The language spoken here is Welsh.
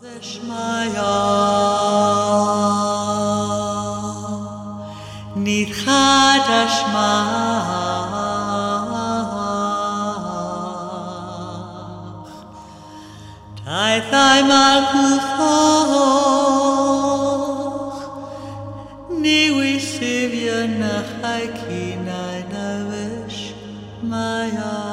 Shmaya Nidchadash Mach Taithai Malkuchoch Niwi Sivya Nachai Kinai Navish Maya